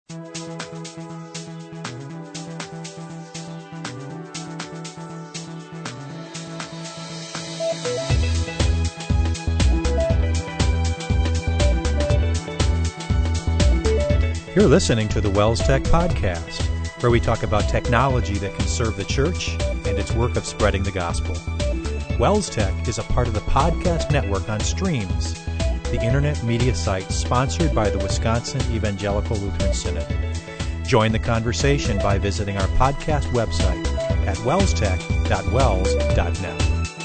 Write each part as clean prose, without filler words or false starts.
You're listening to the Wells Tech Podcast, where we talk about technology that can serve the church and its work of spreading the gospel. Wells Tech is a part of the podcast network on Streams, the internet media site sponsored by the Wisconsin Evangelical Lutheran Synod. Join the conversation by visiting our podcast website at wellstech.wells.net.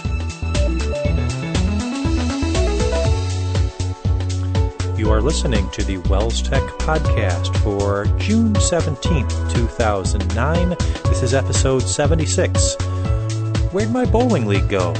You are listening to the Wells Tech Podcast for June 17th, 2009. This is episode 76. Where'd my bowling league go?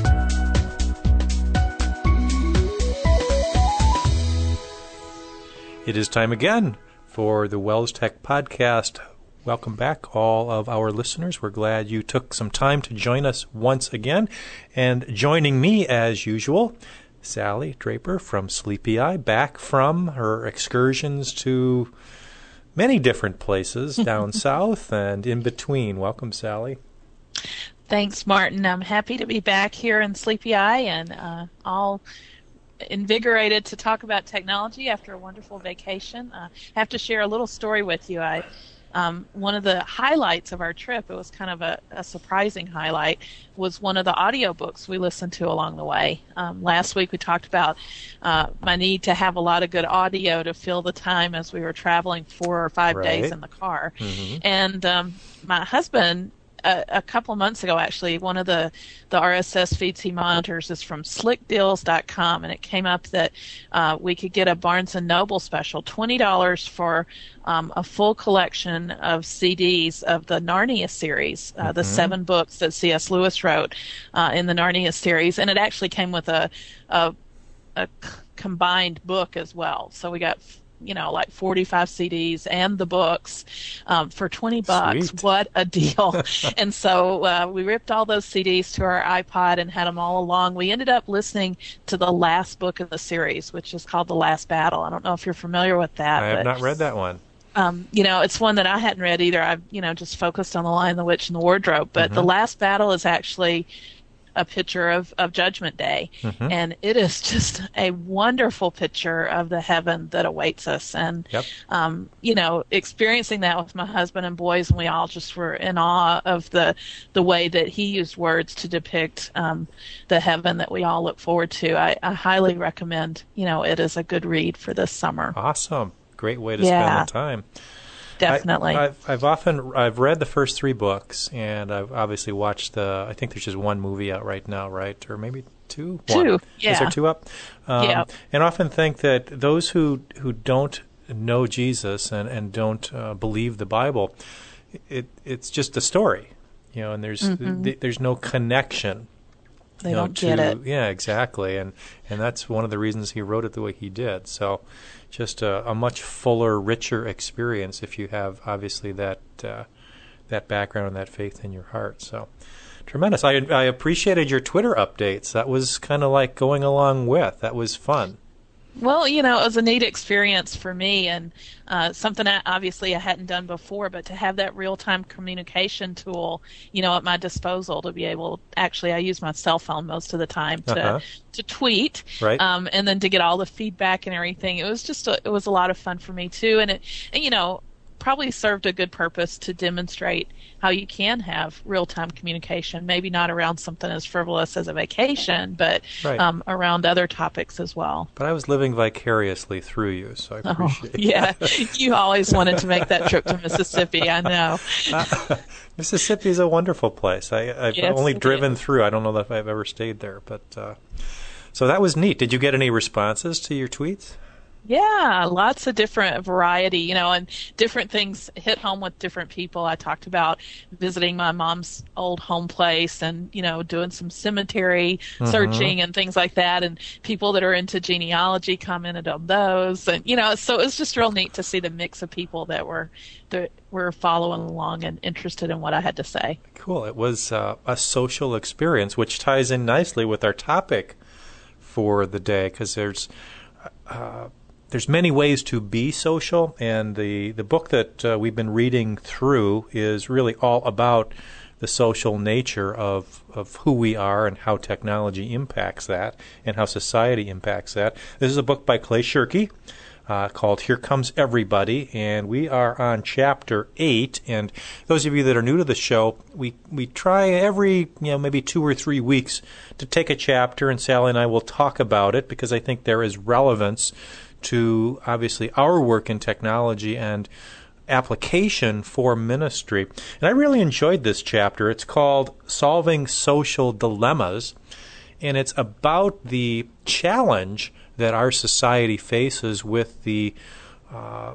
It is time again for the Wells Tech Podcast. Welcome back, all of our listeners. We're glad you took some time to join us once again. And joining me, as usual, Sally Draper from Sleepy Eye, back from her excursions to many different places down south and in between. Welcome, Sally. Thanks, Martin. I'm happy to be back here in Sleepy Eye and all invigorated to talk about technology after a wonderful vacation. I have to share a little story with you. One of the highlights of our trip, it was kind of a surprising highlight, was one of the audiobooks we listened to along the way. Last week we talked about my need to have a lot of good audio to fill the time as we were traveling 4 or 5 days in the car. Mm-hmm. And my husband, a couple of months ago, actually, one of the RSS feeds he monitors is from slickdeals.com, and it came up that we could get a Barnes & Noble special, $20 for a full collection of CDs of the Narnia series, the 7 books that C.S. Lewis wrote in the Narnia series, and it actually came with a combined book as well. So we got like 45 CDs and the books for $20. Sweet. What a deal. And so we ripped all those CDs to our iPod and had them all along. We ended up listening to the last book of the series, which is called The Last Battle. I don't know if you're familiar with that. I have not read that one. It's one that I hadn't read either. I've, just focused on The Lion, the Witch, and the Wardrobe. But The Last Battle is actually a picture of Judgment Day. Mm-hmm. And it is just a wonderful picture of the heaven that awaits us. And, experiencing that with my husband and boys, and we all just were in awe of the way that he used words to depict the heaven that we all look forward to. I highly recommend, it is a good read for this summer. Awesome. Great way to spend the time. Definitely. I've read the first 3 books, and I've obviously watched I think there's just one movie out right now, right? Or maybe 2? 2, yeah. Is there 2 up? Yeah. And often think that those who don't know Jesus and don't believe the Bible, it's just a story, and there's no connection. They don't get it. Yeah, exactly. And that's one of the reasons he wrote it the way he did. So just a much fuller, richer experience if you have, obviously, that background and that faith in your heart. So tremendous. I appreciated your Twitter updates. That was kind of like going along with. That was fun. Well, it was a neat experience for me, and something that obviously I hadn't done before, but to have that real-time communication tool, at my disposal to be able, actually I use my cell phone most of the time to tweet, right. And then to get all the feedback and everything. It was it was a lot of fun for me too, and probably served a good purpose to demonstrate how you can have real-time communication, maybe not around something as frivolous as a vacation, but around other topics as well. But I was living vicariously through you, so I appreciate that. You always wanted to make that trip to Mississippi, I know. Mississippi is a wonderful place. I've only driven through. I don't know if I've ever stayed there, but so that was neat. Did you get any responses to your tweets? Yeah, lots of different variety, and different things hit home with different people. I talked about visiting my mom's old home place and, doing some cemetery searching and things like that. And people that are into genealogy commented on those. And, so it was just real neat to see the mix of people that were following along and interested in what I had to say. Cool. It was a social experience, which ties in nicely with our topic for the day, because there's there's many ways to be social, and the book that we've been reading through is really all about the social nature of who we are and how technology impacts that and how society impacts that. This is a book by Clay Shirky called Here Comes Everybody, and we are on Chapter 8. And those of you that are new to the show, we try every maybe 2 or 3 weeks to take a chapter, and Sally and I will talk about it because I think there is relevance to obviously our work in technology and application for ministry. And I really enjoyed this chapter. It's called Solving Social Dilemmas, and it's about the challenge that our society faces with the I'm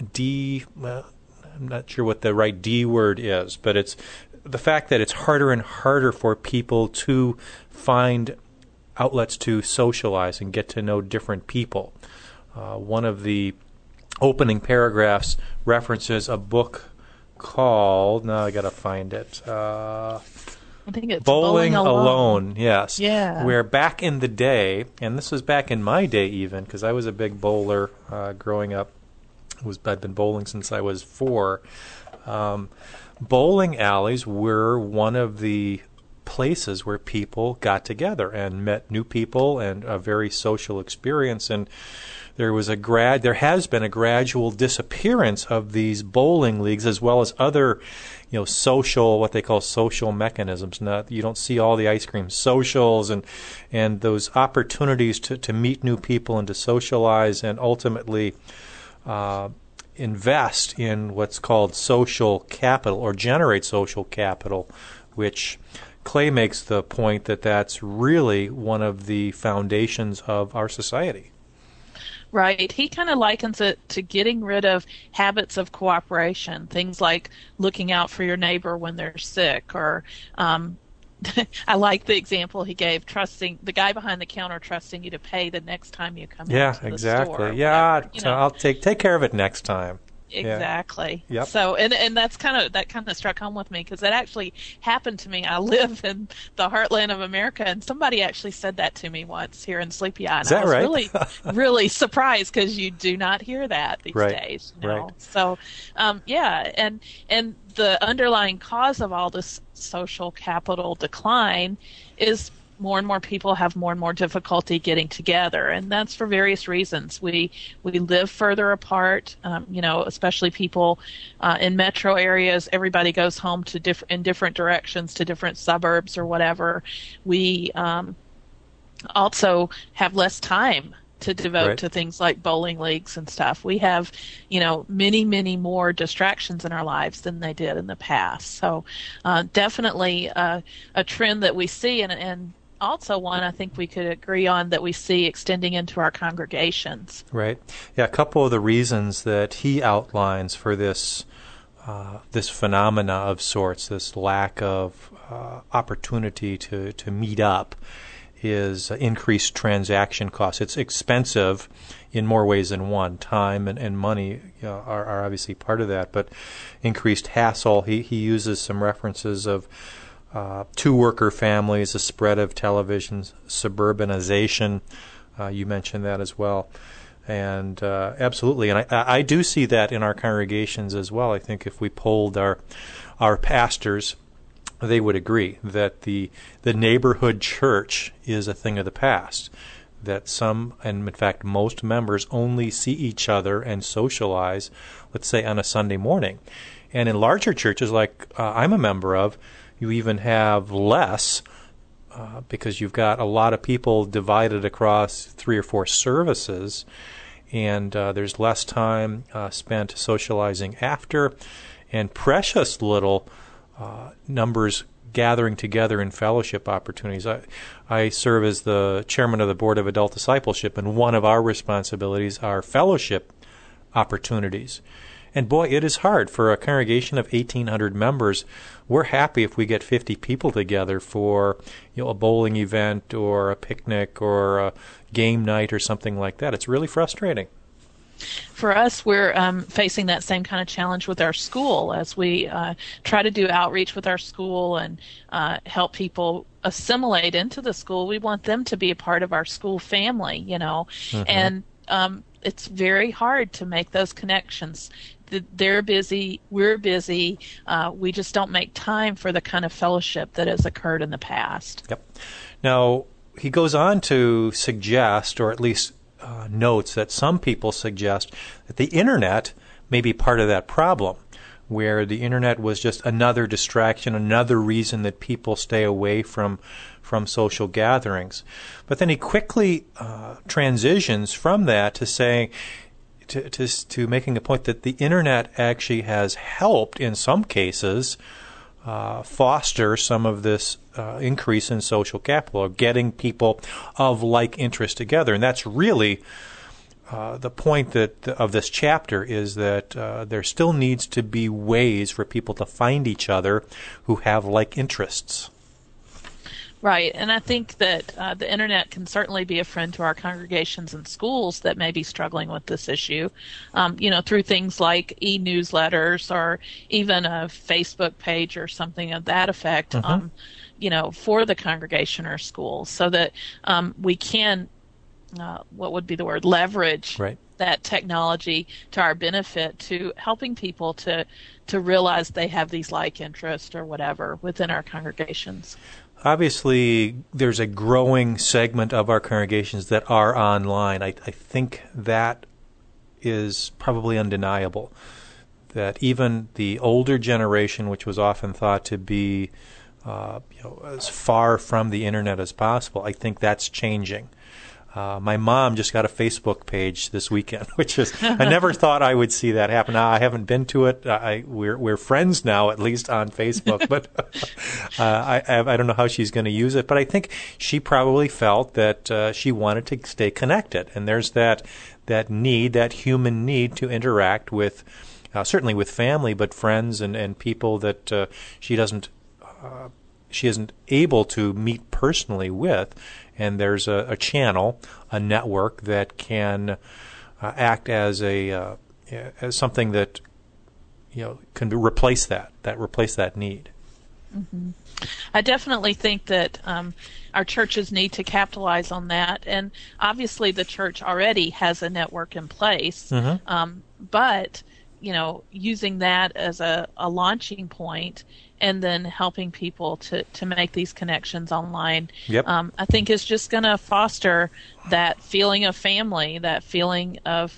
not sure what the right D word is, but it's the fact that it's harder and harder for people to find outlets to socialize and get to know different people. One of the opening paragraphs references a book called, now I got to find it, I think it's Bowling Alone. Yes. Yeah. Where back in the day, and this was back in my day even, because I was a big bowler growing up. I've been bowling since I was 4. Bowling alleys were one of the places where people got together and met new people, and a very social experience. And there has been a gradual disappearance of these bowling leagues, as well as other, social, what they call social mechanisms. You don't see all the ice cream socials and those opportunities to meet new people and to socialize and ultimately invest in what's called social capital or generate social capital, which Clay makes the point that that's really one of the foundations of our society. Right. He kind of likens it to getting rid of habits of cooperation, things like looking out for your neighbor when they're sick, or I like the example he gave, trusting the guy behind the counter, trusting you to pay the next time you come into the exactly. store. Yeah, I'll take care of it next time. Exactly. Yeah. Yep. So, and that kind of struck home with me because that actually happened to me. I live in the heartland of America, and somebody actually said that to me once here in Sleepy Eye. And Is that I was right? really, really surprised because you do not hear that these days. Right. So, and the underlying cause of all this social capital decline is more and more people have more and more difficulty getting together, and that's for various reasons. We live further apart, especially people in metro areas. Everybody goes home to in different directions to different suburbs or whatever. We also have less time to devote to things like bowling leagues and stuff. We have, many, many more distractions in our lives than they did in the past. So definitely a trend that we see, and also one I think we could agree on that we see extending into our congregations. Right. Yeah, a couple of the reasons that he outlines for this this phenomena of sorts, this lack of opportunity to meet up, is increased transaction costs. It's expensive in more ways than one. Time and money are obviously part of that, but increased hassle. He uses some references of two-worker families, the spread of television, suburbanization. You mentioned that as well. And absolutely, and I do see that in our congregations as well. I think if we polled our pastors, they would agree that the neighborhood church is a thing of the past, that some, and in fact most members only see each other and socialize, let's say, on a Sunday morning. And in larger churches like I'm a member of, you even have less because you've got a lot of people divided across 3 or 4 services, and there's less time spent socializing after, and precious little numbers gathering together in fellowship opportunities. I serve as the chairman of the Board of Adult Discipleship, and one of our responsibilities are fellowship opportunities. And boy, it is hard for a congregation of 1,800 members. We're happy if we get 50 people together for a bowling event or a picnic or a game night or something like that. It's really frustrating. For us, we're facing that same kind of challenge with our school as we try to do outreach with our school and help people assimilate into the school. We want them to be a part of our school family, Mm-hmm. And it's very hard to make those connections. They're busy, we're busy, we just don't make time for the kind of fellowship that has occurred in the past. Yep. Now, he goes on to suggest, or at least notes that some people suggest that the internet may be part of that problem, where the internet was just another distraction, another reason that people stay away from social gatherings. But then he quickly transitions from that to saying, to making a point that the internet actually has helped in some cases foster some of this increase in social capital, or getting people of like interest together. And that's really the point of this chapter, is that there still needs to be ways for people to find each other who have like interests. Right, and I think that the internet can certainly be a friend to our congregations and schools that may be struggling with this issue, through things like e-newsletters or even a Facebook page or something of that effect, for the congregation or school, so that we can, what would be the word, leverage that technology to our benefit, to helping people to realize they have these like interests or whatever within our congregations. Obviously, there's a growing segment of our congregations that are online. I think that is probably undeniable, that even the older generation, which was often thought to be as far from the internet as possible, I think that's changing. My mom just got a Facebook page this weekend, which is, I never thought I would see that happen. Now, I haven't been to it. We're friends now, at least on Facebook, but I don't know how she's going to use it. But I think she probably felt that she wanted to stay connected, and there's that need, that human need to interact with, certainly with family, but friends and people that she isn't able to meet personally with. And there's a channel, a network that can act as as something that can replace that need. Mm-hmm. I definitely think that our churches need to capitalize on that, and obviously the church already has a network in place, but using that as a launching point, and then helping people to make these connections online, I think is just going to foster that feeling of family, that feeling of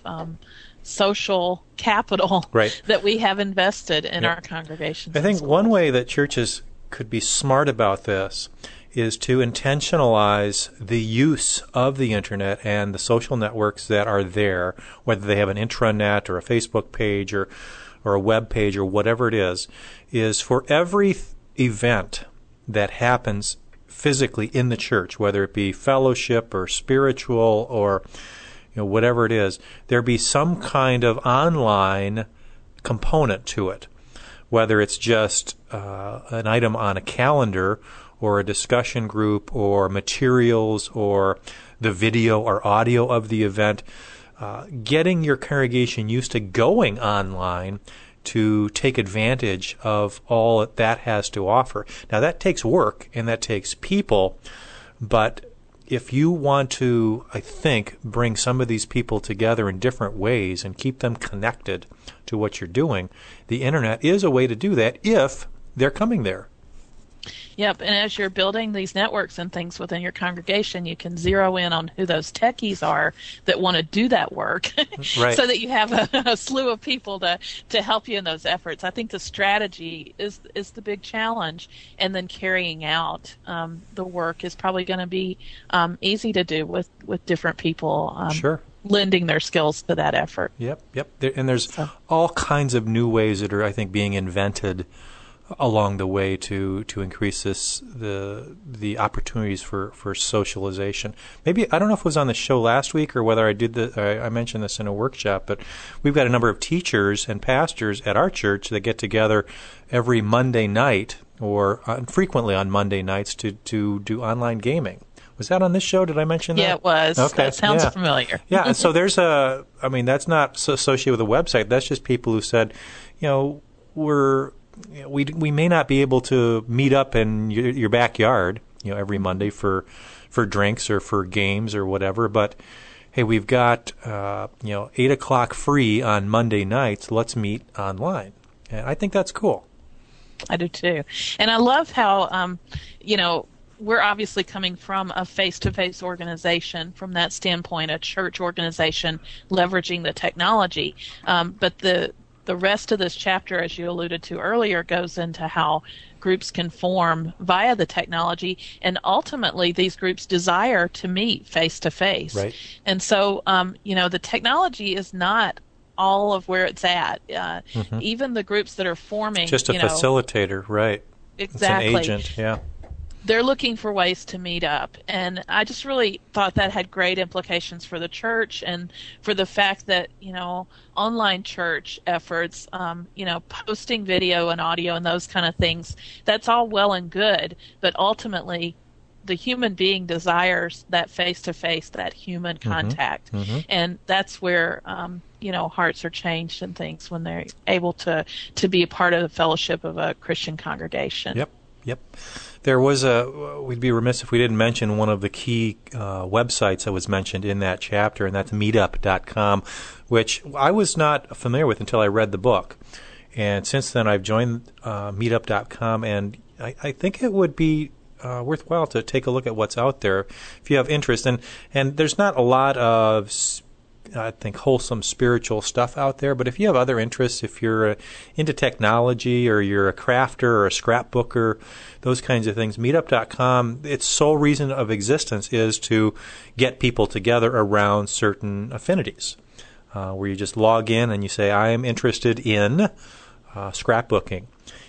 social capital that we have invested in our congregations. I think one way that churches could be smart about this is to intentionalize the use of the internet and the social networks that are there, whether they have an intranet or a Facebook page or a web page or whatever it is for every event that happens physically in the church, whether it be fellowship or spiritual or whatever it is, there be some kind of online component to it, whether it's just an item on a calendar or a discussion group or materials or the video or audio of the event. Getting your congregation used to going online to take advantage of all that has to offer. Now, that takes work and that takes people, but if you want to, I think, bring some of these people together in different ways and keep them connected to what you're doing, the internet is a way to do that if they're coming there. Yep, and as you're building these networks and things within your congregation, you can zero in on who those techies are that want to do that work, so that you have a slew of people to help you in those efforts. I think the strategy is the big challenge, and then carrying out the work is probably going to be easy to do with different people. Lending their skills to that effort. Yep. And there's all kinds of new ways that are, I think, being invented along the way to increase the opportunities for socialization. Maybe, I don't know if it was on the show last week or whether I mentioned this in a workshop, but we've got a number of teachers and pastors at our church that get together every Monday night or frequently on Monday nights to do online gaming. Was that on this show? Did I mention that? Yeah, it was. Okay. That sounds familiar. Yeah, so there's that's not associated with a website. That's just people who said, we may not be able to meet up in your backyard, every Monday for drinks or for games or whatever, but hey, we've got 8 o'clock free on Monday nights. Let's meet online. And I think that's cool. I do too. And I love how, we're obviously coming from a face-to-face organization, from that standpoint, a church organization leveraging the technology. But the rest of this chapter, as you alluded to earlier, goes into how groups can form via the technology, and ultimately these groups desire to meet face-to-face. Right. And so, the technology is not all of where it's at. Even the groups that are forming, just a facilitator, right? Exactly. It's an agent, yeah. They're looking for ways to meet up. And I just really thought that had great implications for the church, and for the fact that, online church efforts, posting video and audio and those kind of things, that's all well and good. But ultimately, the human being desires that face-to-face, that human contact. And that's where, hearts are changed and things when they're able to be a part of the fellowship of a Christian congregation. Yep. There was we'd be remiss if we didn't mention one of the key websites that was mentioned in that chapter, and that's meetup.com, which I was not familiar with until I read the book. And since then I've joined meetup.com, and I think it would be worthwhile to take a look at what's out there if you have interest. And there's not a lot of, I think, wholesome spiritual stuff out there, but if you have other interests, if you're into technology, or you're a crafter or a scrapbooker, those kinds of things, meetup.com, its sole reason of existence is to get people together around certain affinities, where you just log in and you say, I am interested in scrapbooking.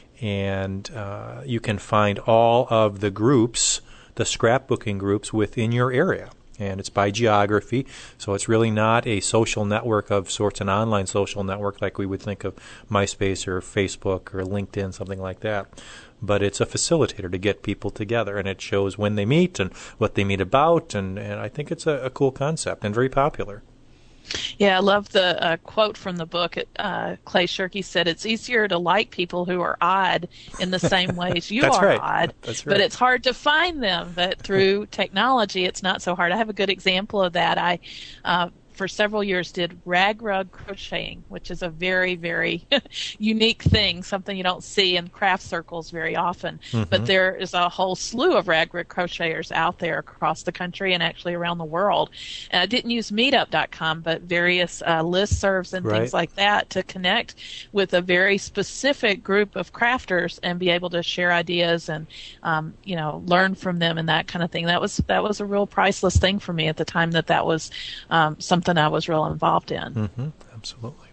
And you can find all of the groups, the scrapbooking groups, within your area. And it's by geography, so it's really not a social network of sorts, an online social network like we would think of MySpace or Facebook or LinkedIn, something like that. But it's a facilitator to get people together, and it shows when they meet and what they meet about, and I think it's a cool concept and very popular. Yeah, I love the quote from the book. Clay Shirky said, it's easier to like people who are odd in the same ways you That's are right. odd, That's right. But it's hard to find them. But through technology, it's not so hard. I have a good example of that. I for several years did rag rug crocheting, which is a very, very unique thing, something you don't see in craft circles very often. But there is a whole slew of rag rug crocheters out there across the country and actually around the world. And I didn't use meetup.com, but various listservs and things like that to connect with a very specific group of crafters and be able to share ideas and learn from them and that kind of thing. That was a real priceless thing for me at the time that was something I was real involved in. Absolutely.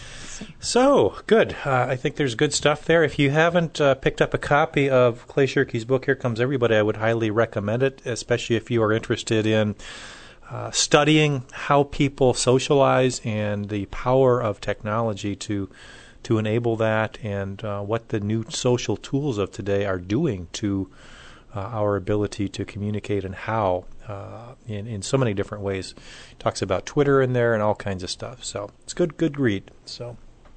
So, good. I think there's good stuff there. If you haven't picked up a copy of Clay Shirky's book, Here Comes Everybody, I would highly recommend it, especially if you are interested in studying how people socialize and the power of technology to enable that, and what the new social tools of today are doing to our ability to communicate, and how in so many different ways. Talks about Twitter in there and all kinds of stuff. So it's good read. So,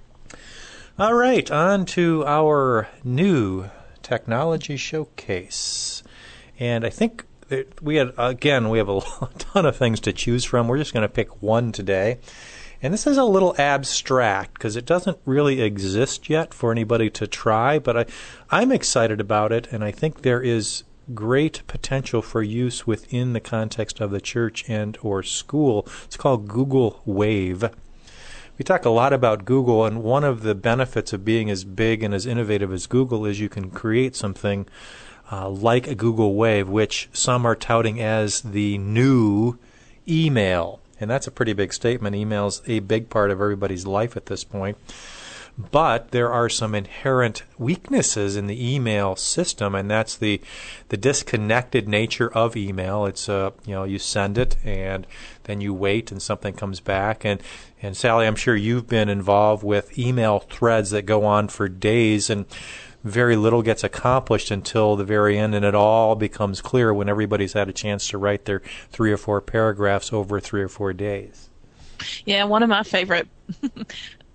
all right, on to our new technology showcase. And I think we have a ton of things to choose from. We're just going to pick one today. And this is a little abstract because it doesn't really exist yet for anybody to try, but I'm excited about it, and I think there is great potential for use within the context of the church and or school. It's called Google Wave. We talk a lot about Google, and one of the benefits of being as big and as innovative as Google is you can create something like a Google Wave, which some are touting as the new email. And that's a pretty big statement. Email's a big part of everybody's life at this point. But there are some inherent weaknesses in the email system, and that's the disconnected nature of email. It's you send it and then you wait and something comes back. And Sally, I'm sure you've been involved with email threads that go on for days, and very little gets accomplished until the very end, and it all becomes clear when everybody's had a chance to write their 3 or 4 paragraphs over 3 or 4 days. Yeah, one of my favorite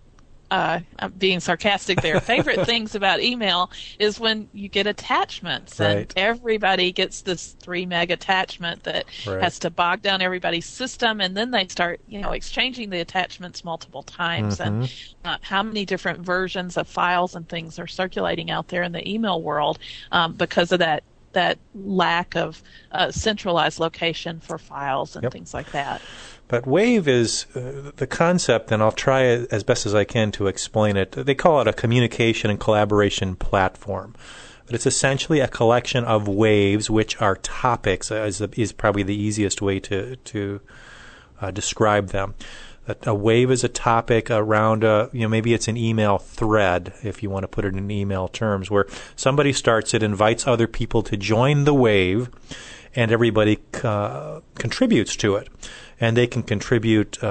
I'm being sarcastic there, favorite things about email is when you get attachments, and Right. everybody gets this 3 meg attachment that Right. has to bog down everybody's system, and then they start, exchanging the attachments multiple times. And how many different versions of files and things are circulating out there in the email world because of that lack of centralized location for files and Yep. things like that. But Wave is the concept, and I'll try as best as I can to explain it. They call it a communication and collaboration platform. But it's essentially a collection of waves, which are topics, is probably the easiest way to describe them. A wave is a topic around, maybe it's an email thread, if you want to put it in email terms, where somebody starts it, invites other people to join the wave, and everybody contributes to it. And they can contribute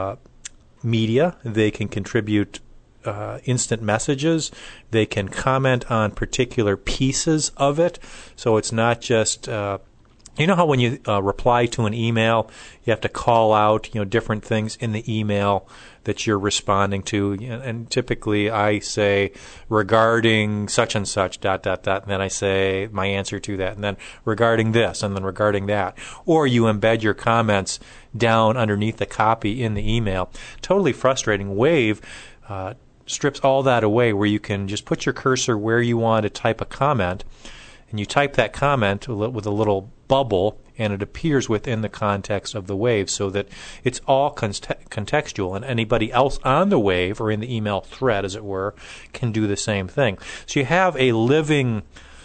media, they can contribute instant messages, they can comment on particular pieces of it. So it's not just... you know how when you reply to an email, you have to call out, different things in the email that you're responding to, and typically I say regarding such and such, ... and then I say my answer to that, and then regarding this, and then regarding that. Or you embed your comments down underneath the copy in the email. Totally frustrating. Wave strips all that away, where you can just put your cursor where you want to type a comment, and you type that comment with a little bubble, and it appears within the context of the wave, so that it's all contextual, and anybody else on the wave, or in the email thread, as it were, can do the same thing. So you have a living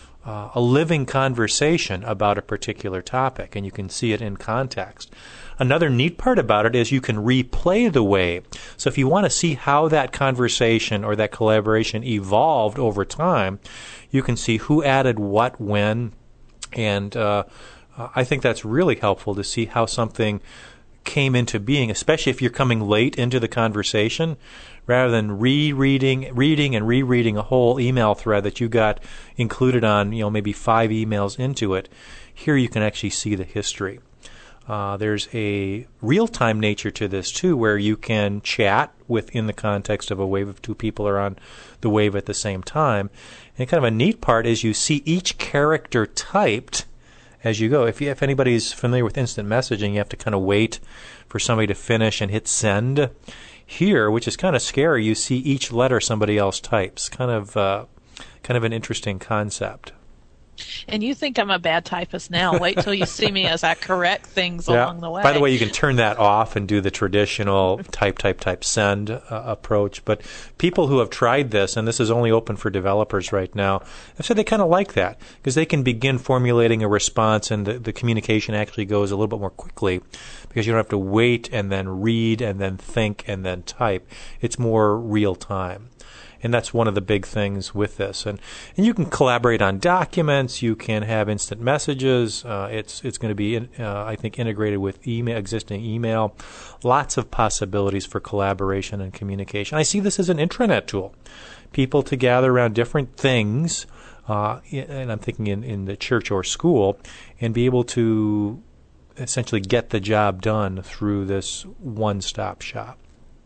conversation about a particular topic, and you can see it in context. Another neat part about it is you can replay the wave. So if you want to see how that conversation or that collaboration evolved over time, you can see who added what when, and I think that's really helpful to see how something came into being, especially if you're coming late into the conversation, rather than reading and rereading a whole email thread that you got included on, maybe 5 emails into it. Here you can actually see the history. There's a real-time nature to this, too, where you can chat within the context of a wave if 2 people are on the wave at the same time. And kind of a neat part is you see each character typed as you go. If anybody's familiar with instant messaging, you have to kind of wait for somebody to finish and hit send. Here, which is kind of scary, you see each letter somebody else types. Kind of an interesting concept. And you think I'm a bad typist now. Wait till you see me as I correct things along the way. By the way, you can turn that off and do the traditional type, send approach. But people who have tried this, and this is only open for developers right now, have said they kind of like that, because they can begin formulating a response, and the communication actually goes a little bit more quickly, because you don't have to wait and then read and then think and then type. It's more real time. And that's one of the big things with this. And you can collaborate on documents. You can have instant messages. It's going to be, I think, integrated with existing email. Lots of possibilities for collaboration and communication. I see this as an intranet tool. People to gather around different things, and I'm thinking in the church or school, and be able to essentially get the job done through this one-stop shop.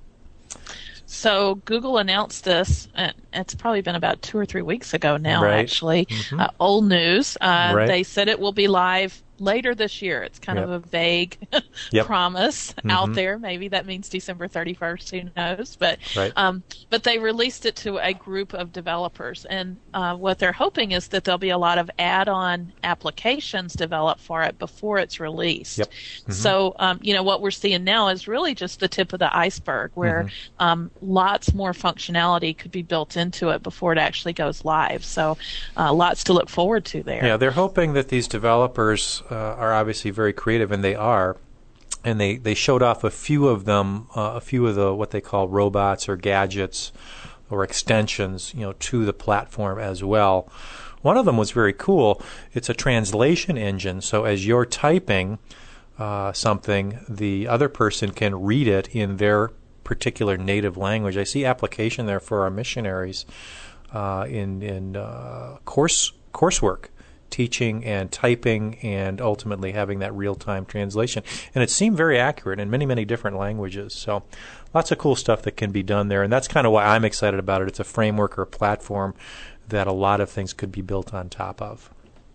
So Google announced this, and it's probably been about 2 or 3 weeks ago now, right. Actually. Mm-hmm. Old news. Right. They said it will be live later this year. It's kind of a vague promise out there. Maybe that means December 31st. Who knows? But but they released it to a group of developers, and what they're hoping is that there'll be a lot of add-on applications developed for it before it's released. Yep. Mm-hmm. So what we're seeing now is really just the tip of the iceberg, where lots more functionality could be built into it before it actually goes live. So lots to look forward to there. Yeah, they're hoping that these developers are obviously very creative, and they are. And they showed off a few of them, a few of the what they call robots or gadgets or extensions, to the platform as well. One of them was very cool. It's a translation engine, so as you're typing something, the other person can read it in their particular native language. I see application there for our missionaries in coursework, teaching and typing and ultimately having that real-time translation. And it seemed very accurate in many, many different languages. So lots of cool stuff that can be done there. And that's kind of why I'm excited about it. It's a framework or a platform that a lot of things could be built on top of.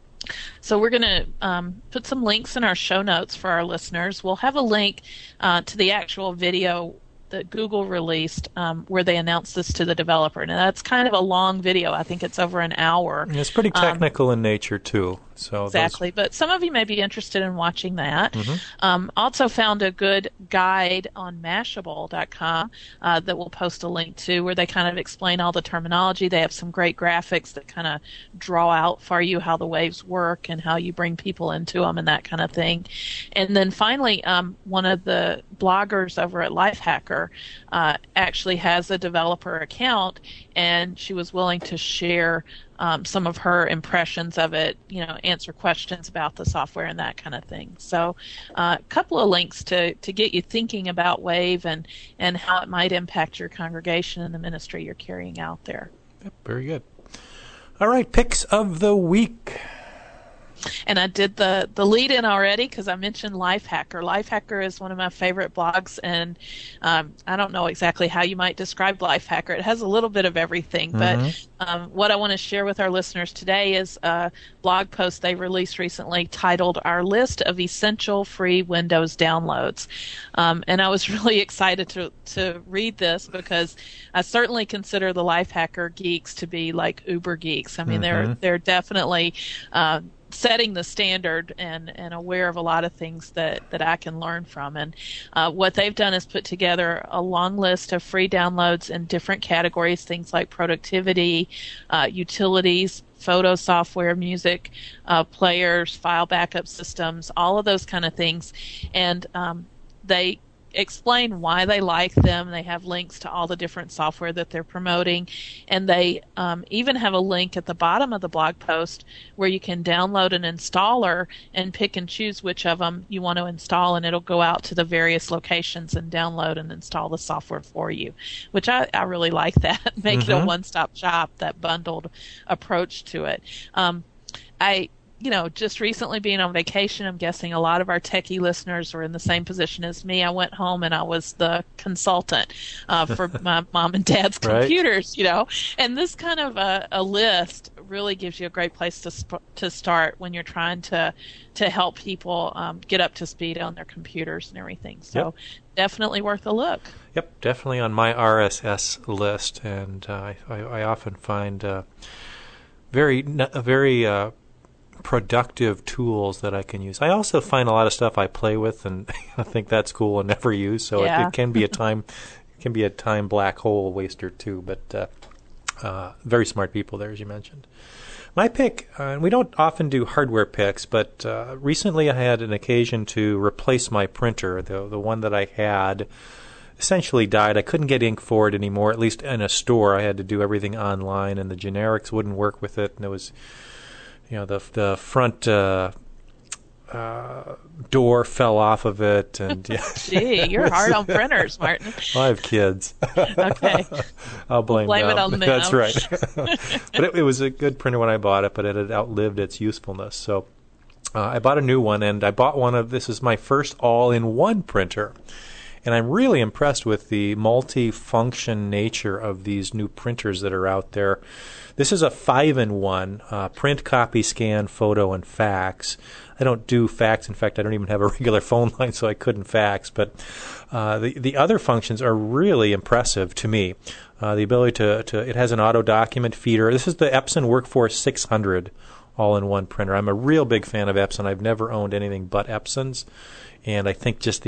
So we're going to put some links in our show notes for our listeners. We'll have a link to the actual video that Google released where they announced this to the developer. Now, that's kind of a long video. I think it's over an hour. It's pretty technical in nature, too. So exactly. But some of you may be interested in watching that. Also found a good guide on Mashable.com that we'll post a link to where they kind of explain all the terminology. They have some great graphics that kind of draw out for you how the waves work and how you bring people into them and that kind of thing. And then finally, one of the bloggers over at Lifehacker actually has a developer account, and she was willing to share some of her impressions of it, answer questions about the software and that kind of thing. So a couple of links to get you thinking about Wave and how it might impact your congregation and the ministry you're carrying out there. Yep, very good. All right, picks of the week. And I did the lead-in already because I mentioned Lifehacker. Lifehacker is one of my favorite blogs, and I don't know exactly how you might describe Lifehacker. It has a little bit of everything, but what I want to share with our listeners today is a blog post they released recently titled Our List of Essential Free Windows Downloads. And I was really excited to read this because I certainly consider the Lifehacker geeks to be like Uber geeks. I mean, they're definitely setting the standard and aware of a lot of things that I can learn from. And what they've done is put together a long list of free downloads in different categories, things like productivity, utilities, photo software, music players, file backup systems, all of those kind of things. And they explain why they like them. They have links to all the different software that they're promoting, and they even have a link at the bottom of the blog post where you can download an installer and pick and choose which of them you want to install, and it'll go out to the various locations and download and install the software for you, which I really like that. Make it a one-stop shop, that bundled approach to it. Just recently being on vacation, I'm guessing a lot of our techie listeners were in the same position as me. I went home and I was the consultant for my mom and dad's computers, and this kind of a list really gives you a great place to start when you're trying to help people get up to speed on their computers and everything. So definitely worth a look. Yep, definitely on my RSS list, and I often find very productive tools that I can use. I also find a lot of stuff I play with and I think that's cool and never use. So it can be a time black hole waster too. But very smart people there, as you mentioned. My pick, and we don't often do hardware picks, but recently I had an occasion to replace my printer. The one that I had essentially died. I couldn't get ink for it anymore, at least in a store. I had to do everything online, and the generics wouldn't work with it, and it was the front door fell off of it, and Gee, you're hard on printers, Martin. Well, I have kids. Okay, I'll blame them. it on them. That's right. But it was a good printer when I bought it, but it had outlived its usefulness. So I bought a new one, and I bought this is my first all-in-one printer. And I'm really impressed with the multi-function nature of these new printers that are out there. This is a 5-in-1, print, copy, scan, photo, and fax. I don't do fax. In fact, I don't even have a regular phone line, so I couldn't fax. But the other functions are really impressive to me. The ability it has an auto document feeder. This is the Epson Workforce 600 all-in-one printer. I'm a real big fan of Epson. I've never owned anything but Epsons. And I think just the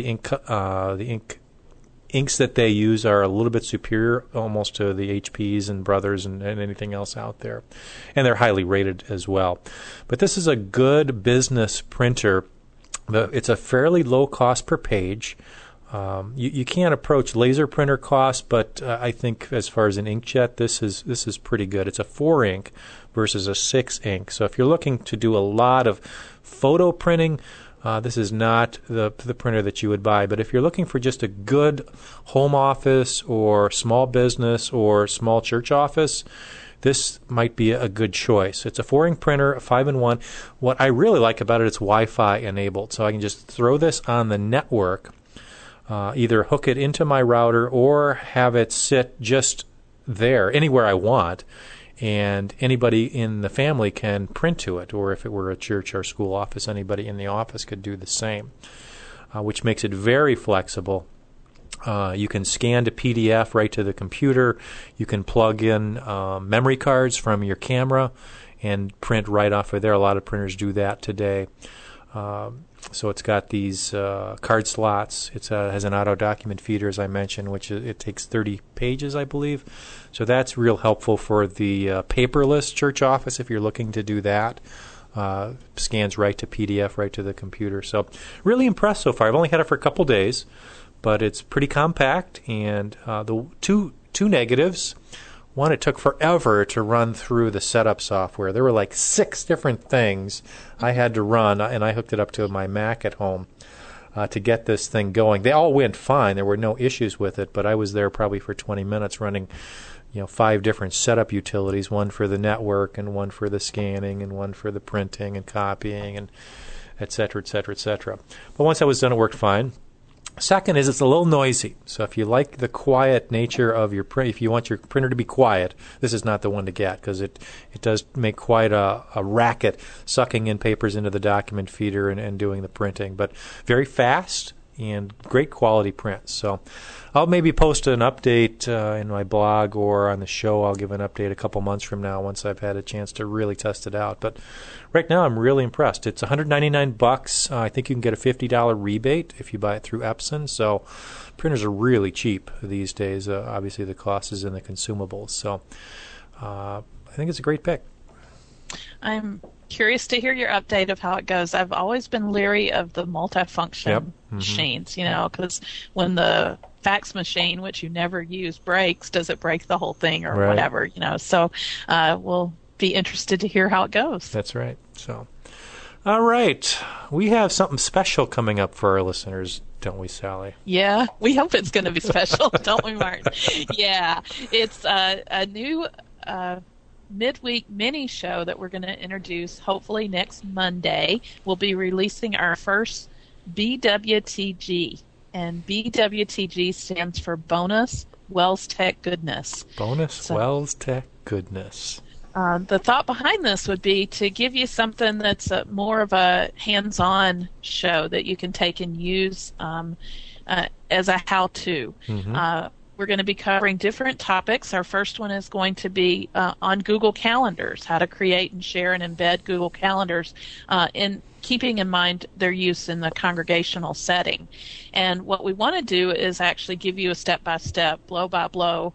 inks that they use are a little bit superior almost to the HPs and Brothers and anything else out there. And they're highly rated as well. But this is a good business printer. It's a fairly low cost per page. You can't approach laser printer costs, but I think as far as an inkjet, this is pretty good. It's a 4-ink versus a 6-ink. So if you're looking to do a lot of photo printing, this is not the printer that you would buy. But if you're looking for just a good home office or small business or small church office, this might be a good choice. It's a 4-ink printer, a 5-in-1. What I really like about it, it's Wi-Fi enabled, so I can just throw this on the network, either hook it into my router or have it sit just there, anywhere I want, and anybody in the family can print to it, or if it were a church or school office, anybody in the office could do the same, which makes it very flexible. You can scan to PDF right to the computer. You can plug in memory cards from your camera and print right off of there. A lot of printers do that today. So it's got these card slots. It has an auto document feeder, as I mentioned, which it takes 30 pages, I believe. So that's real helpful for the paperless church office if you're looking to do that. Scans right to PDF, right to the computer. So really impressed so far. I've only had it for a couple days, but it's pretty compact. And the two negatives. One, it took forever to run through the setup software. There were like 6 different things I had to run, and I hooked it up to my Mac at home to get this thing going. They all went fine. There were no issues with it, but I was there probably for 20 minutes running 5 different setup utilities, one for the network and one for the scanning and one for the printing and copying and et cetera, et cetera, et cetera. But once I was done, it worked fine. Second is it's a little noisy. So if you like the quiet nature of your print, if you want your printer to be quiet, this is not the one to get because it does make quite a racket sucking in papers into the document feeder and doing the printing. But very fast and great quality prints. So I'll maybe post an update in my blog or on the show. I'll give an update a couple months from now once I've had a chance to really test it out. But right now I'm really impressed. It's $199. I think you can get a $50 rebate if you buy it through Epson. So printers are really cheap these days. Obviously the cost is in the consumables. So I think it's a great pick. I'm curious to hear your update of how it goes. I've always been leery of the multifunction machines, because when the fax machine, which you never use, breaks, does it break the whole thing or whatever, So we'll be interested to hear how it goes. That's right. So, all right. We have something special coming up for our listeners, don't we, Sally? Yeah, we hope it's going to be special, don't we, Martin? Yeah, it's a new midweek mini show that we're going to introduce hopefully next Monday. We'll be releasing our first BWTG, and BWTG stands for Bonus Wells Tech Goodness. Wells Tech Goodness. The thought behind this would be to give you something that's more of a hands-on show that you can take and use as a how-to. Mm-hmm. We're going to be covering different topics. Our first one is going to be on Google Calendars, how to create and share and embed Google Calendars in keeping in mind their use in the congregational setting. And what we want to do is actually give you a step-by-step, blow-by-blow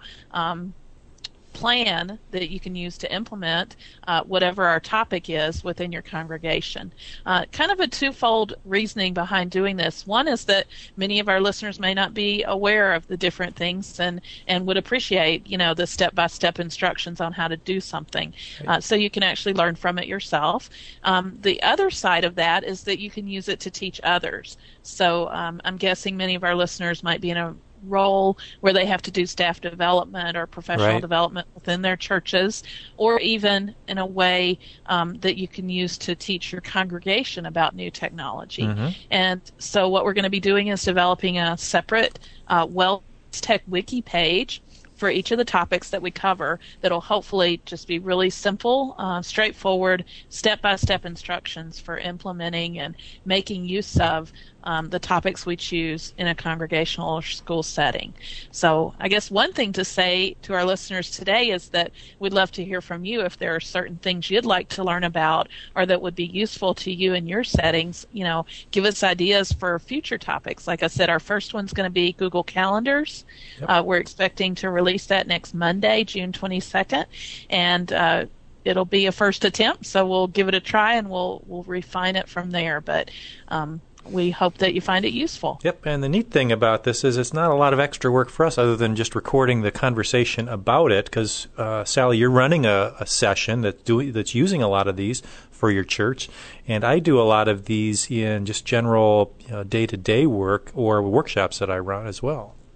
plan that you can use to implement whatever our topic is within your congregation. Kind of a twofold reasoning behind doing this. One is that many of our listeners may not be aware of the different things and would appreciate, the step-by-step instructions on how to do something. So you can actually learn from it yourself. The other side of that is that you can use it to teach others. So I'm guessing many of our listeners might be in a role where they have to do staff development or professional development within their churches, or even in a way that you can use to teach your congregation about new technology. Mm-hmm. And so what we're going to be doing is developing a separate Wells Tech Wiki page for each of the topics that we cover that'll hopefully just be really simple, straightforward, step-by-step instructions for implementing and making use of the topics we choose in a congregational or school setting. So I guess one thing to say to our listeners today is that we'd love to hear from you if there are certain things you'd like to learn about or that would be useful to you in your settings. Give us ideas for future topics. Like I said, our first one's going to be Google Calendars. Yep. We're expecting to release that next Monday, June 22nd, and it'll be a first attempt, so we'll give it a try and we'll refine it from there. But we hope that you find it useful. Yep, and the neat thing about this is it's not a lot of extra work for us other than just recording the conversation about it, because, Sally, you're running a session that's using a lot of these for your church, and I do a lot of these in just general day-to-day work or workshops that I run as well.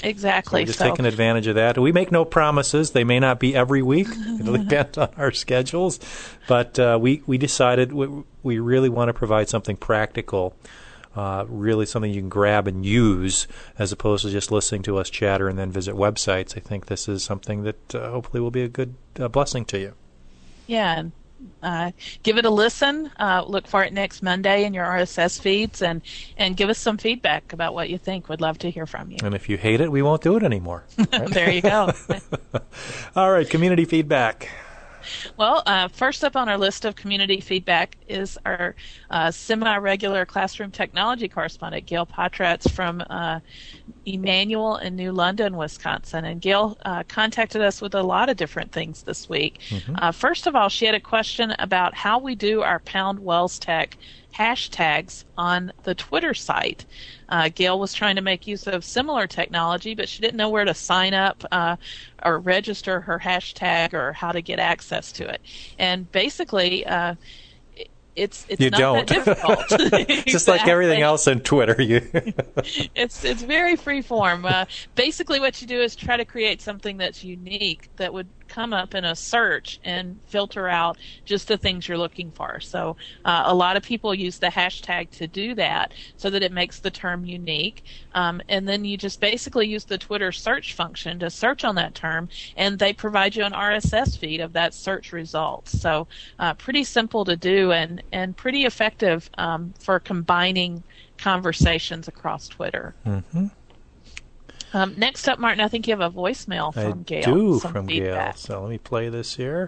Exactly. So we're just taking advantage of that. We make no promises. They may not be every week. It'll depend on our schedules. But we decided we really want to provide something practical, really something you can grab and use, as opposed to just listening to us chatter and then visit websites. I think this is something that hopefully will be a good blessing to you. Yeah. Give it a listen. Look for it next Monday in your RSS feeds, and give us some feedback about what you think. We'd love to hear from you. And if you hate it, we won't do it anymore. Right? There you go. All right, community feedback. Well, first up on our list of community feedback is our semi-regular classroom technology correspondent, Gail Potratz from Emmanuel in New London, Wisconsin. And Gail contacted us with a lot of different things this week. Mm-hmm. First of all, she had a question about how we do our Pound Wells Tech hashtags on the Twitter site. Gail was trying to make use of similar technology, but she didn't know where to sign up or register her hashtag or how to get access to it. And basically, it's you not don't. that difficult. Just like everything else on Twitter. It's very free form. Basically, what you do is try to create something that's unique that would come up in a search and filter out just the things you're looking for. So a lot of people use the hashtag to do that so that it makes the term unique. And then you just basically use the Twitter search function to search on that term, and they provide you an RSS feed of that search result. So pretty simple to do and pretty effective for combining conversations across Twitter. Mm-hmm. Next up, Martin, I think you have a voicemail from Gail. I do, from Gail. So let me play this here.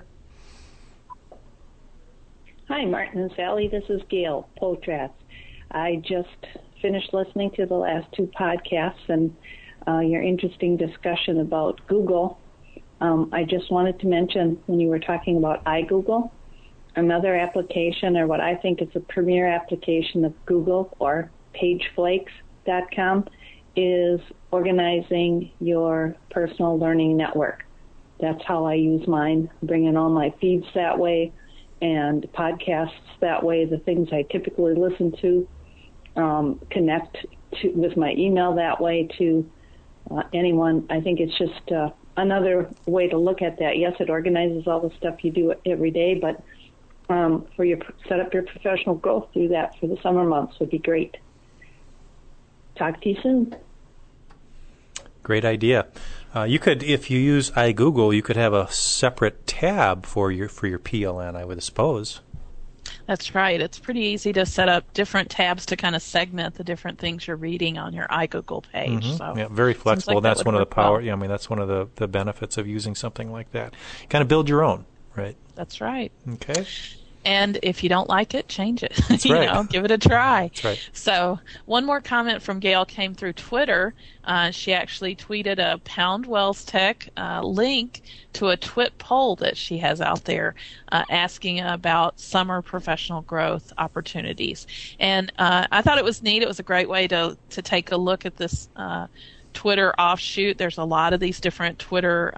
Hi, Martin and Sally. This is Gail Potratz. I just finished listening to the last two podcasts and your interesting discussion about Google. I just wanted to mention, when you were talking about iGoogle, another application, or what I think is a premier application of Google, or pageflakes.com, is organizing your personal learning network. That's how I use mine, bringing all my feeds that way and podcasts that way, the things I typically listen to, connect with my email that way to anyone. I think it's just another way to look at that. Yes, it organizes all the stuff you do every day, but for your set up your professional growth through that for the summer months would be great. Talk to you soon. Great idea. You could, if you use iGoogle, you could have a separate tab for your PLN, I would suppose. That's right. It's pretty easy to set up different tabs to kind of segment the different things you're reading on your iGoogle page. Mm-hmm. So yeah, very flexible. like that's one of the power. well. Yeah, I mean, that's one of the benefits of using something like that. Kind of build your own, right? That's right. Okay. And if you don't like it, change it. That's right. Give it a try. That's right. So one more comment from Gail came through Twitter. She actually tweeted a Pound Wells Tech link to a twit poll that she has out there asking about summer professional growth opportunities. And I thought it was neat. It was a great way to take a look at this Twitter offshoot. There's a lot of these different Twitter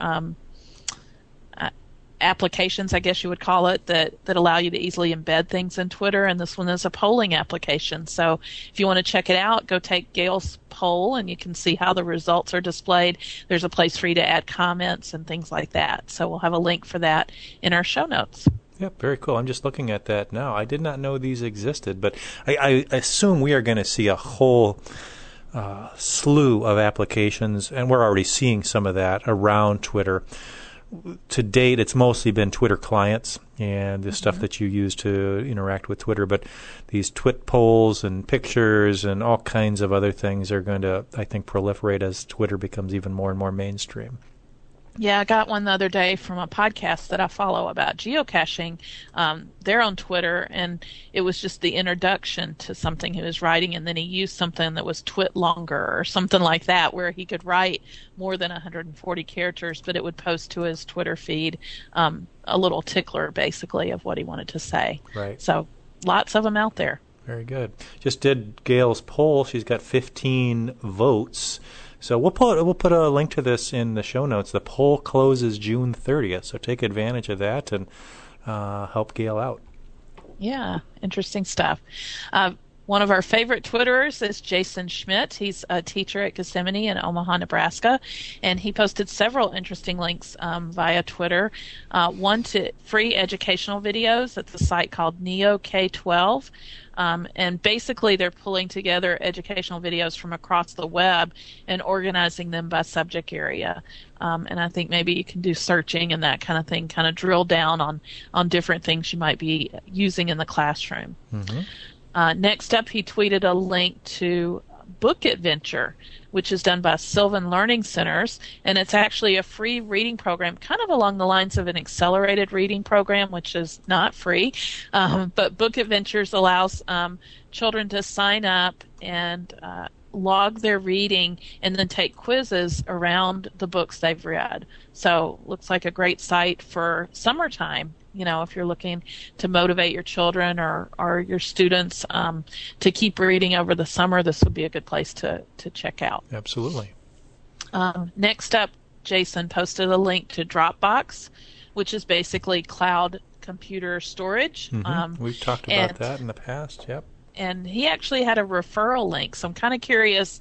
applications, I guess you would call it, that allow you to easily embed things in Twitter, and this one is a polling application. So if you want to check it out, go take Gail's poll and you can see how the results are displayed. There's a place for you to add comments and things like that. So we'll have a link for that in our show notes. Yep, very cool. I'm just looking at that now. I did not know these existed, but I assume we are going to see a whole slew of applications, and we're already seeing some of that around Twitter. To date, it's mostly been Twitter clients and the stuff that you use to interact with Twitter, but these twit polls and pictures and all kinds of other things are going to, I think, proliferate as Twitter becomes even more and more mainstream. Yeah, I got one the other day from a podcast that I follow about geocaching. They're on Twitter, and it was just the introduction to something he was writing, and then he used something that was twit longer or something like that, where he could write more than 140 characters, but it would post to his Twitter feed a little tickler, basically, of what he wanted to say. Right. So lots of them out there. Very good. Just did Gail's poll. She's got 15 votes. So we'll put a link to this in the show notes. The poll closes June 30th, so take advantage of that and help Gail out. Yeah, interesting stuff. One of our favorite Twitterers is Jason Schmidt. He's a teacher at Gethsemane in Omaha, Nebraska, and he posted several interesting links via Twitter. One to free educational videos at the site called NeoK12. And basically they're pulling together educational videos from across the web and organizing them by subject area. And I think maybe you can do searching and that kind of thing, kind of drill down on different things you might be using in the classroom. Mm-hmm. Next up, he tweeted a link to Book Adventure, which is done by Sylvan Learning Centers, and it's actually a free reading program, kind of along the lines of an accelerated reading program, which is not free. But Book Adventures allows children to sign up and log their reading and then take quizzes around the books they've read. So looks like a great site for summertime. You know, if you're looking to motivate your children or your students to keep reading over the summer, this would be a good place to check out. Absolutely. Next up, Jason posted a link to Dropbox, which is basically cloud computer storage. Mm-hmm. We've talked about that in the past, yep. And he actually had a referral link, so I'm kind of curious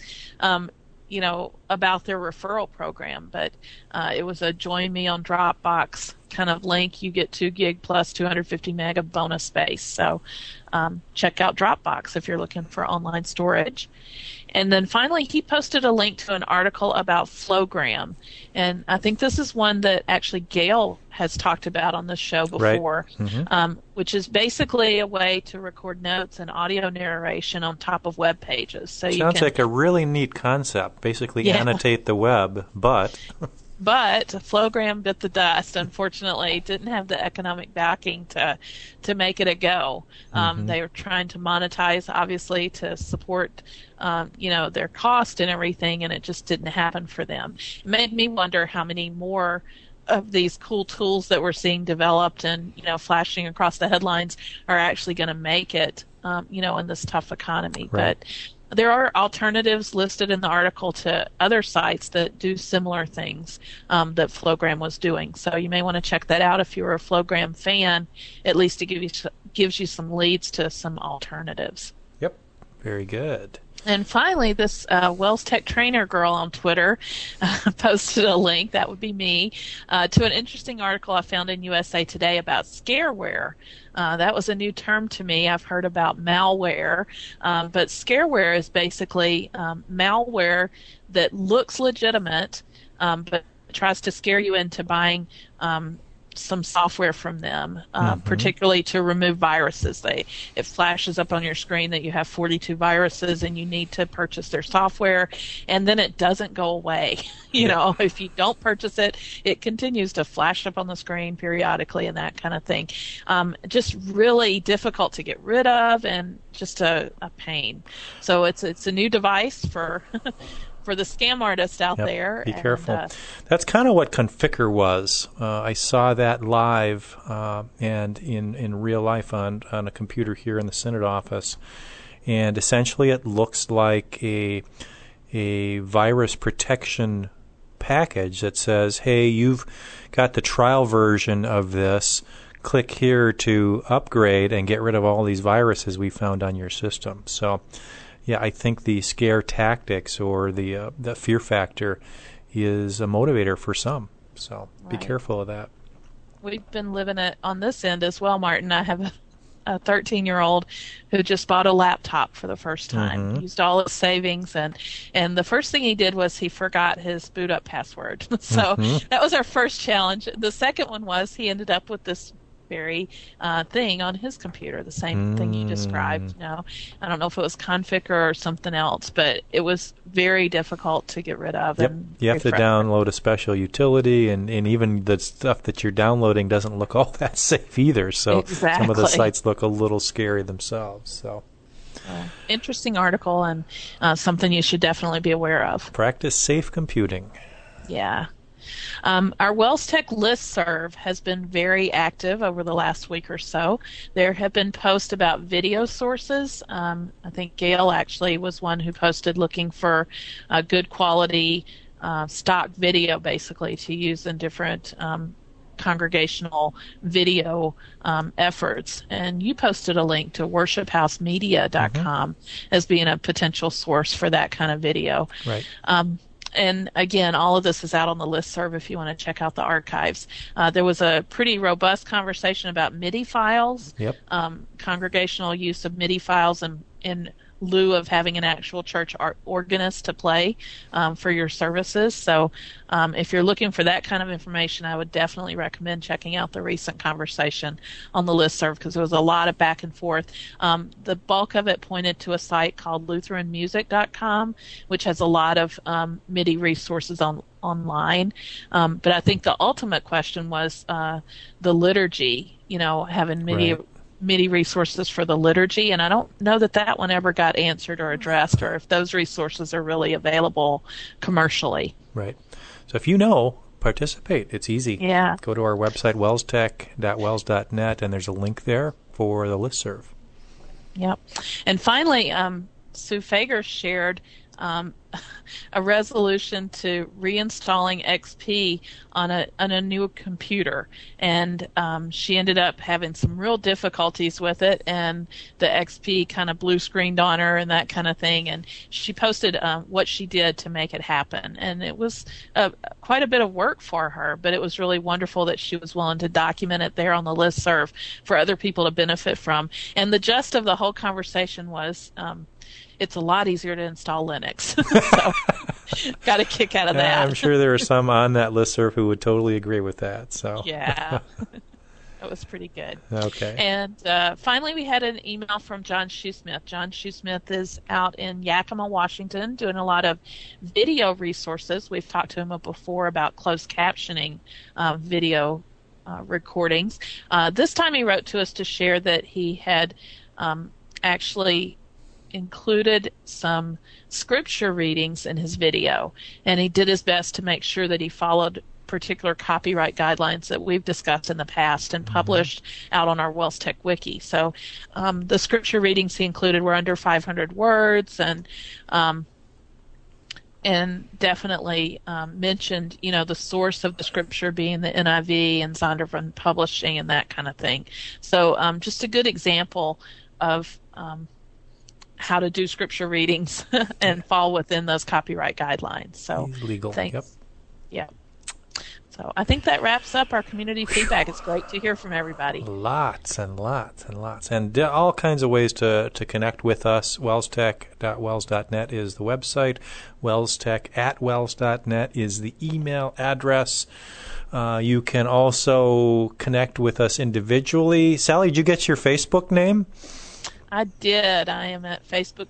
about their referral program, but it was a join me on Dropbox kind of link. You get 2 gig plus 250 meg of bonus space. So check out Dropbox if you're looking for online storage. And then finally, he posted a link to an article about Flowgram. And I think this is one that actually Gail has talked about on the show before, right. Mm-hmm. Which is basically a way to record notes and audio narration on top of web pages. So Sounds like a really neat concept. Basically annotate the web, but Flowgram bit the dust. Unfortunately, didn't have the economic backing to make it a go. They were trying to monetize, obviously, to support their cost and everything, and it just didn't happen for them. It made me wonder how many more of these cool tools that we're seeing developed and flashing across the headlines are actually going to make it in this tough economy. Right. But there are alternatives listed in the article to other sites that do similar things that Flowgram was doing. So you may want to check that out if you're a Flowgram fan, at least to gives you some leads to some alternatives. Yep, very good. And finally, this Wells Tech Trainer girl on Twitter posted a link, that would be me, to an interesting article I found in USA Today about scareware. That was a new term to me. I've heard about malware, but scareware is basically malware that looks legitimate, but tries to scare you into buying some software from them, particularly to remove viruses. It flashes up on your screen that you have 42 viruses and you need to purchase their software, and then it doesn't go away. If you don't purchase it, it continues to flash up on the screen periodically and that kind of thing. Just really difficult to get rid of and just a pain. So it's a new device for for the scam artist out there. Be careful. That's kind of what Conficker was. I saw that live and in real life on a computer here in the Synod office. And essentially it looks like a virus protection package that says, hey, you've got the trial version of this. Click here to upgrade and get rid of all these viruses we found on your system. So yeah, I think the scare tactics or the fear factor is a motivator for some. So be careful of that. We've been living it on this end as well, Martin. I have a 13-year-old who just bought a laptop for the first time, used all his savings, and the first thing he did was he forgot his boot up password. So that was our first challenge. The second one was he ended up with this very thing on his computer, the same thing you described. I don't know if it was Conficker or something else, but it was very difficult to get rid of. Yep. You have to download a special utility, and even the stuff that you're downloading doesn't look all that safe either. So some of the sites look a little scary themselves. So interesting article, and something you should definitely be aware of. Practice safe computing. Yeah. Our Wells Tech listserv has been very active over the last week or so. There have been posts about video sources. I think Gail actually was one who posted looking for good quality stock video, basically, to use in different congregational video efforts. And you posted a link to worshiphousemedia.com as being a potential source for that kind of video. Right. And again, all of this is out on the listserv if you want to check out the archives. There was a pretty robust conversation about MIDI files, congregational use of MIDI files in lieu of having an actual church organist to play for your services. So if you're looking for that kind of information, I would definitely recommend checking out the recent conversation on the listserv because there was a lot of back and forth. The bulk of it pointed to a site called LutheranMusic.com, which has a lot of MIDI resources online. But I think the ultimate question was the liturgy, having MIDI resources for the liturgy, and I don't know that one ever got answered or addressed, or if those resources are really available commercially. Right. So if you know, participate. It's easy. Yeah. Go to our website, wellstech.wells.net, and there's a link there for the listserv. Yep. And finally, Sue Fager shared a resolution to reinstalling XP on a new computer, and she ended up having some real difficulties with it, and the XP kind of blue screened on her and that kind of thing, and she posted what she did to make it happen, and it was quite a bit of work for her, but it was really wonderful that she was willing to document it there on the listserv for other people to benefit from. And the gist of the whole conversation was it's a lot easier to install Linux. So got a kick out of that. I'm sure there are some on that listserv who would totally agree with that. So yeah, that was pretty good. Okay. And finally, we had an email from John Shoesmith. John Shoesmith is out in Yakima, Washington, doing a lot of video resources. We've talked to him before about closed captioning video recordings. This time he wrote to us to share that he had actually included some scripture readings in his video, and he did his best to make sure that he followed particular copyright guidelines that we've discussed in the past and published out on our Wells Tech Wiki. So the scripture readings he included were under 500 words and definitely mentioned, the source of the scripture being the NIV and Zondervan Publishing and that kind of thing. So just a good example of how to do scripture readings and fall within those copyright guidelines. So legal. Thanks. Yep. Yeah. So I think that wraps up our community feedback. It's great to hear from everybody. Lots and lots and lots. And all kinds of ways to connect with us. Wellstech.wells.net is the website. Wellstech@wells.net is the email address. You can also connect with us individually. Sally, did you get your Facebook name? I did. I am at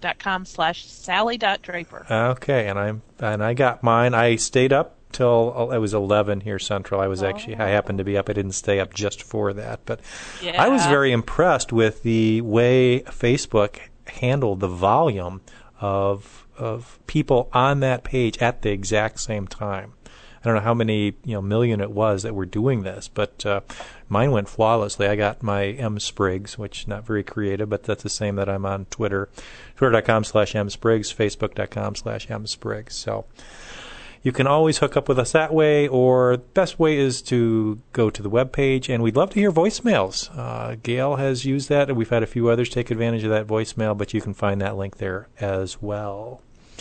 facebook.com/sally.draper. Okay, and I got mine. I stayed up till it was 11 here Central. I happened to be up. I didn't stay up just for that, but yeah. I was very impressed with the way Facebook handled the volume of people on that page at the exact same time. I don't know how many million it was that were doing this, but mine went flawlessly. I got my M. Spriggs, which not very creative, but that's the same that I'm on Twitter, twitter.com/mspriggs, facebook.com/mspriggs. So you can always hook up with us that way, or the best way is to go to the webpage, and we'd love to hear voicemails. Gail has used that, and we've had a few others take advantage of that voicemail, but you can find that link there as well.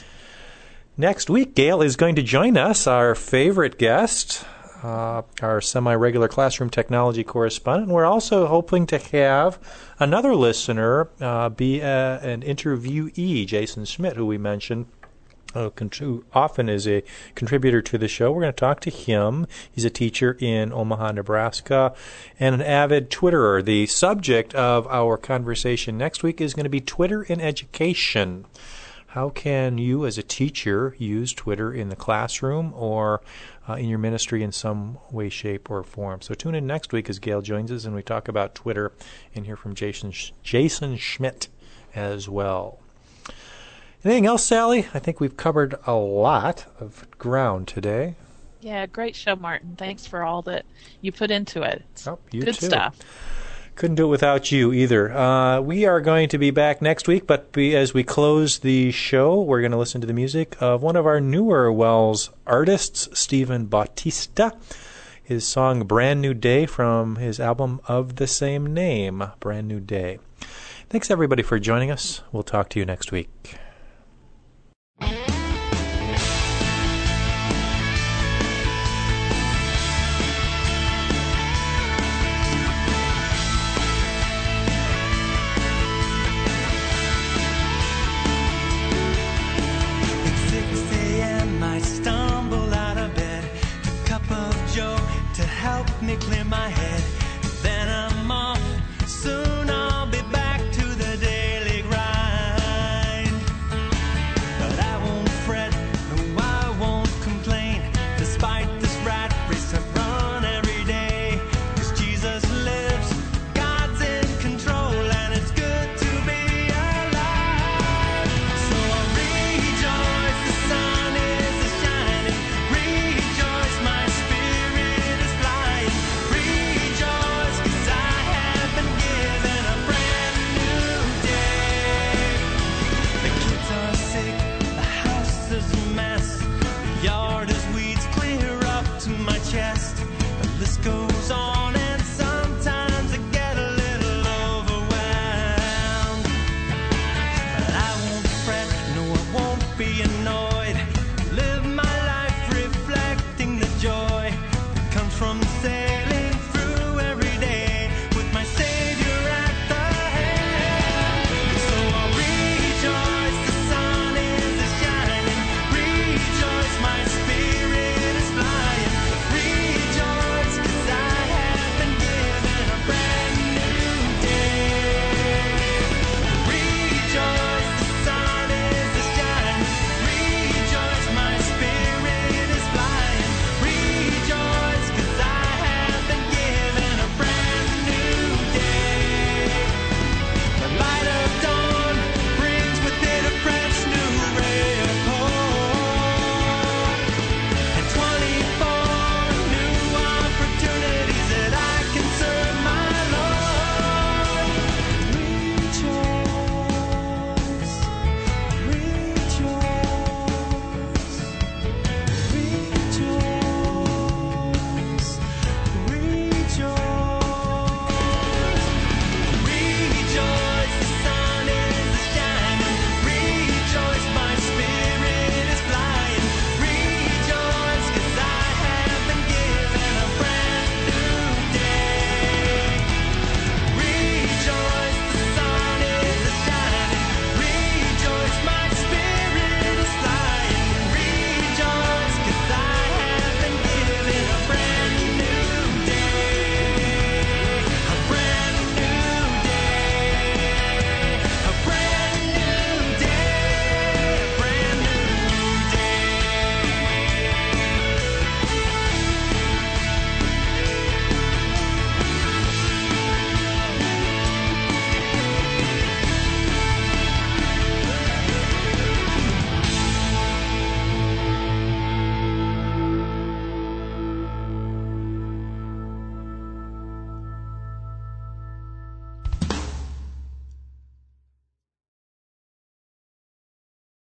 Next week, Gail is going to join us, our favorite guest, our semi-regular classroom technology correspondent. We're also hoping to have another listener be an interviewee, Jason Schmidt, who we mentioned, who often is a contributor to the show. We're going to talk to him. He's a teacher in Omaha, Nebraska, and an avid Twitterer. The subject of our conversation next week is going to be Twitter in education. How can you, as a teacher, use Twitter in the classroom or in your ministry in some way, shape, or form? So tune in next week as Gail joins us and we talk about Twitter and hear from Jason Schmidt as well. Anything else, Sally? I think we've covered a lot of ground today. Yeah, great show, Martin. Thanks for all that you put into it. You good too. Stuff. Couldn't do it without you either. We are going to be back next week, but as we close the show, we're going to listen to the music of one of our newer Wells artists, Stephen Bautista. his song Brand New Day from his album of the same name, Brand New Day. Thanks, everybody, for joining us. We'll talk to you next week.